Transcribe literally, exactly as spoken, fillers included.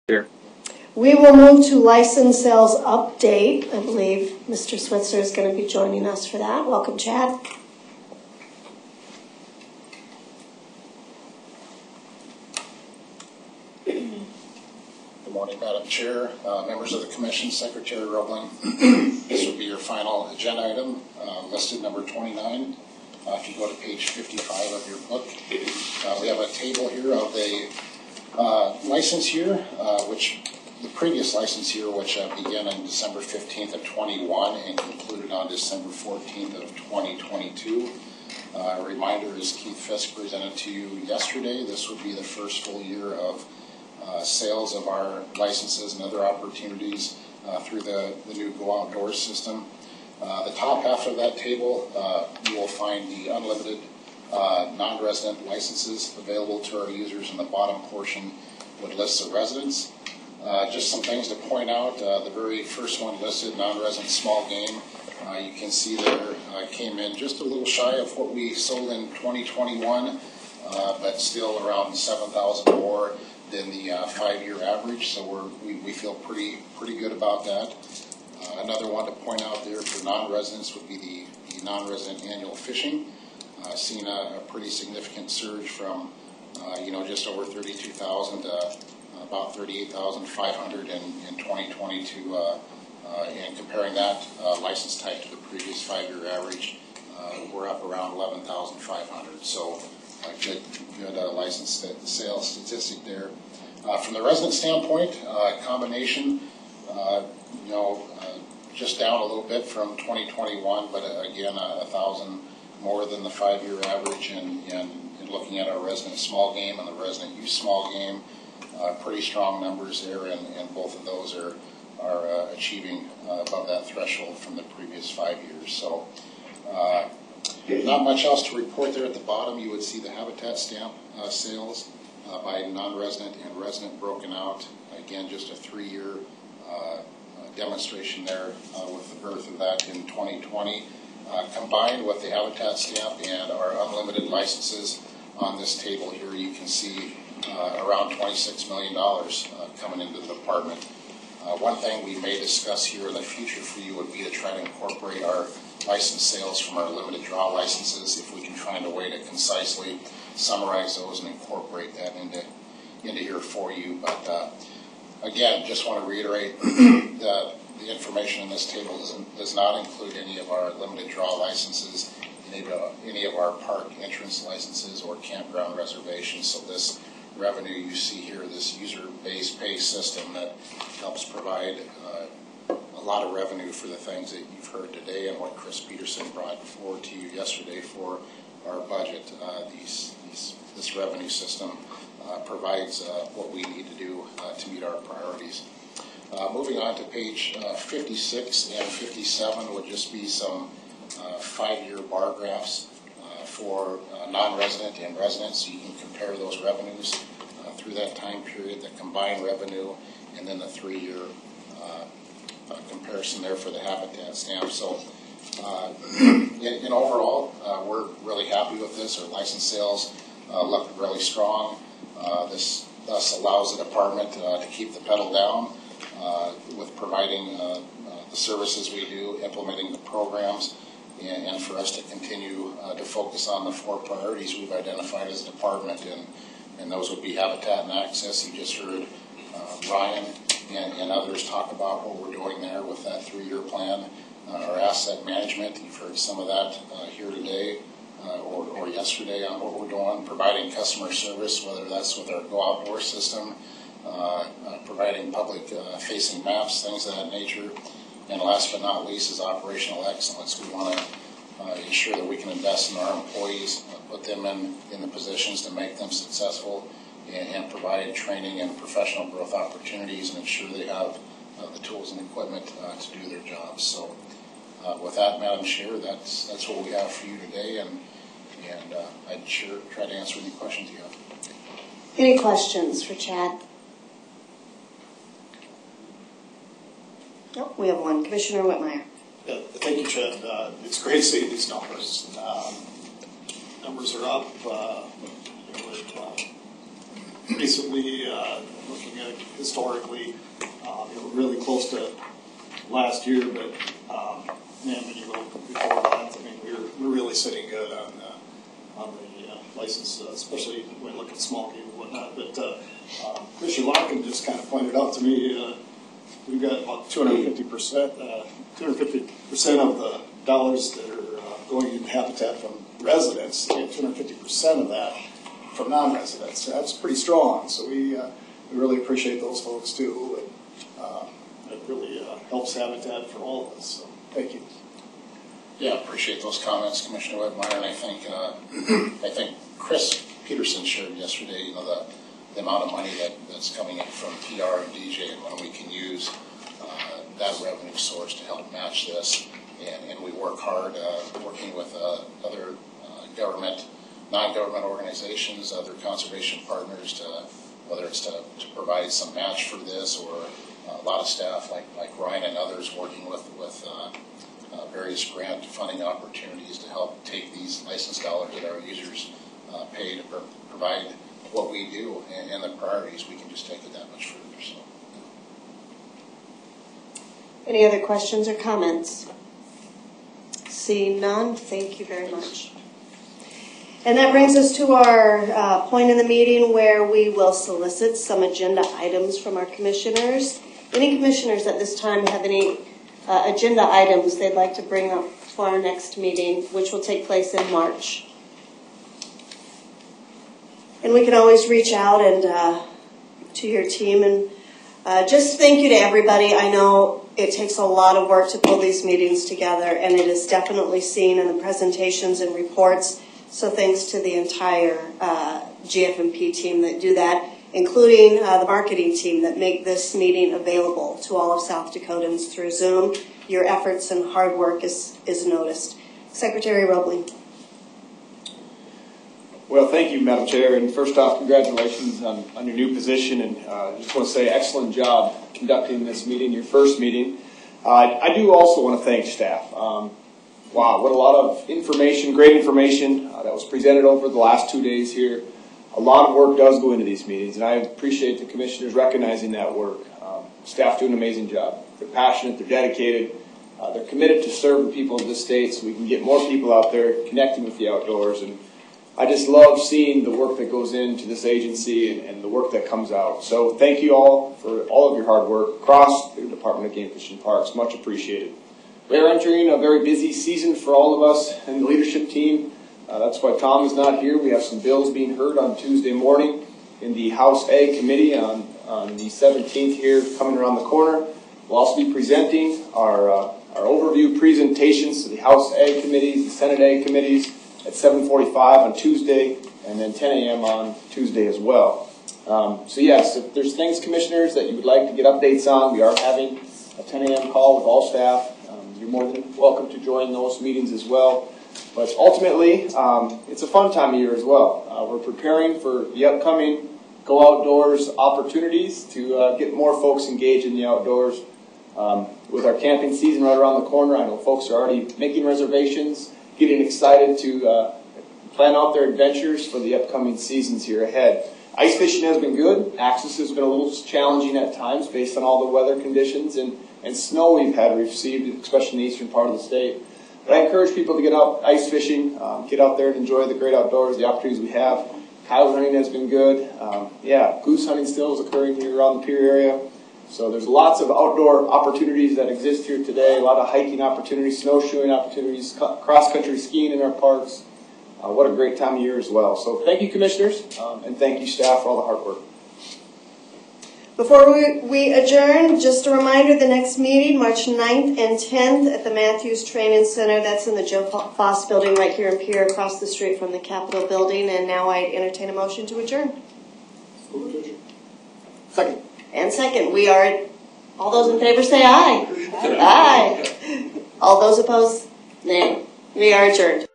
Here. We will move to license sales update. I believe Mister Switzer is going to be joining us for that. Welcome, Chad. Good morning, Madam Chair, uh, members of the Commission, Secretary Roebling. This will be your final agenda item, uh, listed number twenty-nine. Uh, if you go to page fifty-five of your book, uh, we have a table here of the uh, license year, uh, which the previous license year, which uh, began on December fifteenth of twenty-one and concluded on December fourteenth of twenty twenty-two. Uh, a reminder, as Keith Fisk presented to you yesterday, this would be the first full year of uh, sales of our licenses and other opportunities uh, through the, the new Go Outdoors system. Uh, the top half of that table, uh, you will find the unlimited uh, non-resident licenses available to our users, and the bottom portion would list the residents. Uh, just some things to point out. Uh, the very first one listed, non-resident small game, uh, you can see there uh, came in just a little shy of what we sold in twenty twenty-one, uh, but still around seven thousand more than the uh, five-year average. So we're, we, we feel pretty pretty good about that. Uh, another one to point out there for non-residents would be the, the non-resident annual fishing. Uh, seen a, a pretty significant surge from uh, you know just over thirty-two thousand to about thirty-eight thousand five hundred in, in twenty twenty-two, uh, uh, and comparing that uh, license type to the previous five-year average, uh, we're up around eleven thousand five hundred. So uh, good, good uh, license st sales statistic there. Uh, from the resident standpoint, uh, combination, uh, you know, uh, just down a little bit from twenty twenty-one, but uh, again, a, a thousand more than the five-year average. And, and, and looking at our resident small game and the resident youth small game, Uh, pretty strong numbers there, and, and both of those are are uh, achieving uh, above that threshold from the previous five years. So uh, not much else to report there. At the bottom you would see the Habitat stamp uh, sales uh, by non-resident and resident broken out. Again, just a three-year uh, uh, demonstration there uh, with the birth of that in twenty twenty, uh, combined with the Habitat stamp and our unlimited licenses. On this table here you can see Uh, around twenty-six million dollars uh, coming into the department. Uh, one thing we may discuss here in the future for you would be to try to incorporate our license sales from our limited draw licenses, if we can find a way to concisely summarize those and incorporate that into, into here for you. But uh, again, just want to reiterate that the information in this table does, does not include any of our limited draw licenses, any of, uh, any of our park entrance licenses or campground reservations. So this revenue you see here, this user-based pay system that helps provide uh, a lot of revenue for the things that you've heard today and what Chris Peterson brought forward to you yesterday for our budget. Uh, these, these, this revenue system uh, provides uh, what we need to do uh, to meet our priorities. Uh, moving on to page uh, fifty-six and fifty-seven would just be some uh, five-year bar graphs for uh, non-resident and residents, so you can compare those revenues uh, through that time period, the combined revenue, and then the three-year uh, uh, comparison there for the Habitat stamp. So uh, in, in overall, uh, we're really happy with this. Our license sales uh, look really strong. Uh, this thus allows the department uh, to keep the pedal down uh, with providing uh, uh, the services we do, implementing the programs, and, and for us to continue uh, to focus on the four priorities we've identified as a department, and, and those would be habitat and access. You just heard uh, Ryan and, and others talk about what we're doing there with that three-year plan. Uh, our asset management, you've heard some of that uh, here today uh, or, or yesterday on what we're doing, providing customer service, whether that's with our Go Outdoor system, uh, uh, providing public-facing uh, maps, things of that nature. And last but not least is operational excellence. We want to uh, ensure that we can invest in our employees, uh, put them in, in the positions to make them successful, and, and provide training and professional growth opportunities, and ensure they have uh, the tools and equipment uh, to do their jobs. So uh, with that, Madam Chair, that's, that's what we have for you today, and, and uh, I'd sure try to answer any questions you have. Any questions for Chad? Oh, we have one. Commissioner Whitmire. Yeah, thank you, Chad. Uh, it's great to see these numbers. Um, numbers are up. Uh, recently, uh, looking at it historically, uh, they were really close to last year, but, um, man, when you go before that, I mean, we're, we're really sitting good on, uh, on the uh, license, uh, especially when you look at small game and whatnot. But, uh, uh, Commissioner Larkin just kind of pointed out to me, uh, we've got about two hundred fifty percent, uh, two hundred fifty percent of the dollars that are uh, going into Habitat from residents, we have two hundred fifty percent of that from non-residents. That's pretty strong, so we, uh, we really appreciate those folks too. And, uh, it really uh, helps Habitat for all of us, so thank you. Yeah, appreciate those comments, Commissioner Whitmire, and I think, uh, I think Chris Peterson shared yesterday, you know, the, the amount of money that, that's coming in from T R and D J and when we can use uh, that revenue source to help match this. And, and we work hard, uh, working with uh, other uh, government, non-government organizations, other conservation partners, to, whether it's to, to provide some match for this, or uh, a lot of staff like, like Ryan and others working with, with uh, uh, various grant funding opportunities to help take these license dollars that our users uh, pay to pro provide what we do and, and the priorities. We can just take it that much further. So. Any other questions or comments? Seeing none, thank you very much. And that brings us to our uh, point in the meeting where we will solicit some agenda items from our commissioners. Any commissioners at this time have any uh, agenda items they'd like to bring up for our next meeting, which will take place in March? And we can always reach out and uh, to your team and uh, just thank you to everybody. I know it takes a lot of work to pull these meetings together, and it is definitely seen in the presentations and reports. So thanks to the entire uh, G F M P team that do that, including uh, the marketing team that make this meeting available to all of South Dakotans through Zoom. Your efforts and hard work is, is noticed. Secretary Roebling. Well, thank you, Madam Chair. And first off, congratulations on, on your new position. And uh, I just want to say excellent job conducting this meeting, your first meeting. Uh, I do also want to thank staff. Um, wow, what a lot of information, great information uh, that was presented over the last two days here. A lot of work does go into these meetings, and I appreciate the commissioners recognizing that work. Um, staff do an amazing job. They're passionate, they're dedicated, uh, they're committed to serving people of this state so we can get more people out there connecting with the outdoors. And I just love seeing the work that goes into this agency and, and the work that comes out. So thank you all for all of your hard work across the Department of Game Fish and Parks. Much appreciated. We are entering a very busy season for all of us and the leadership team. Uh, that's why Tom is not here. We have some bills being heard on Tuesday morning in the House Ag Committee on, on the seventeenth here coming around the corner. We'll also be presenting our, uh, our overview presentations to the House Ag Committees, the Senate Ag Committees, at seven forty-five on Tuesday, and then ten A M on Tuesday as well. Um, so yes, if there's things, commissioners, that you would like to get updates on, we are having a ten A M call with all staff. Um, you're more than welcome to join those meetings as well. But ultimately, um, it's a fun time of year as well. Uh, we're preparing for the upcoming Go Outdoors opportunities to uh, get more folks engaged in the outdoors. Um, with our camping season right around the corner, I know folks are already making reservations, getting excited to uh, plan out their adventures for the upcoming seasons here ahead. Ice fishing has been good. Access has been a little challenging at times based on all the weather conditions and, and snow we've had received, especially in the eastern part of the state. But I encourage people to get out ice fishing, um, get out there and enjoy the great outdoors, the opportunities we have. Coyote hunting has been good. Um, yeah, goose hunting still is occurring here around the Pier area. So there's lots of outdoor opportunities that exist here today, a lot of hiking opportunities, snowshoeing opportunities, cross-country skiing in our parks. Uh, what a great time of year as well. So thank you, commissioners, um, and thank you, staff, for all the hard work. Before we, we adjourn, just a reminder, the next meeting, March ninth and tenth at the Matthews Training Center. That's in the Joe Foss building right here in Pierre, across the street from the Capitol building. And now I entertain a motion to adjourn. Second. And second, we are, all those in favor say aye. Aye. All those opposed, nay. We are adjourned.